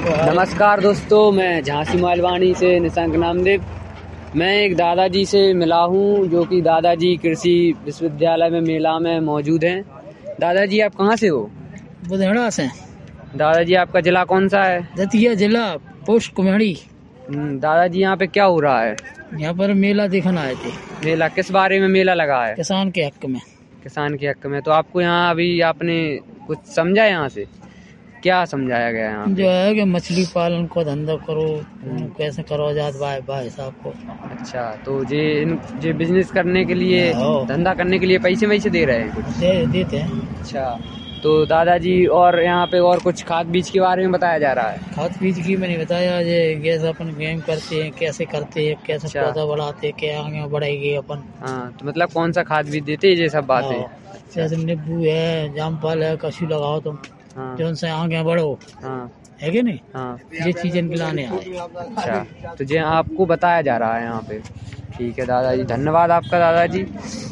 नमस्कार दोस्तों, मैं झांसी मालवानी से निशंक नामदेव। मैं एक दादाजी से मिला हूँ जो कि दादाजी कृषि विश्वविद्यालय में मेला में मौजूद हैं। दादाजी आप कहाँ से हो? बुधेड़ा से। दादाजी आपका जिला कौन सा है? दतिया जिला, पोस्ट कुम्हड़ी। दादाजी यहाँ पे क्या हो रहा है? यहाँ पर मेला देखने आए थे। मेला किस बारे में मेला लगा है? किसान के हक में। किसान के हक में। तो आपको यहाँ अभी आपने कुछ समझा? यहाँ से क्या समझाया गया यहाँ जो है कि मछली पालन को धंधा करो, कैसे करो जात भाई साहब को। अच्छा, तो जे बिजनेस करने के लिए, धंधा करने के लिए पैसे दे रहे हैं कुछ? देते हैं। अच्छा, तो दादाजी और यहाँ पे और कुछ खाद बीज के बारे में बताया जा रहा है? खाद बीज की मैंने बताया, ये कैसे अपन गेम करते हैं, कैसे पौधा बढ़ाते, क्या आगे बढ़ाएगी अपन। हाँ, तो मतलब कौन सा खाद बीज देते हैं, ये सब बातें? जैसे नींबू है, जामफल है, कछु लगाओ तुम। हाँ। जो उनसे आगे बढ़ो। हाँ। है कि नहीं? हाँ। ये चीजें खिलाने आए। अच्छा, तो ये आपको बताया जा रहा है यहाँ पे। ठीक है दादाजी, धन्यवाद आपका दादाजी।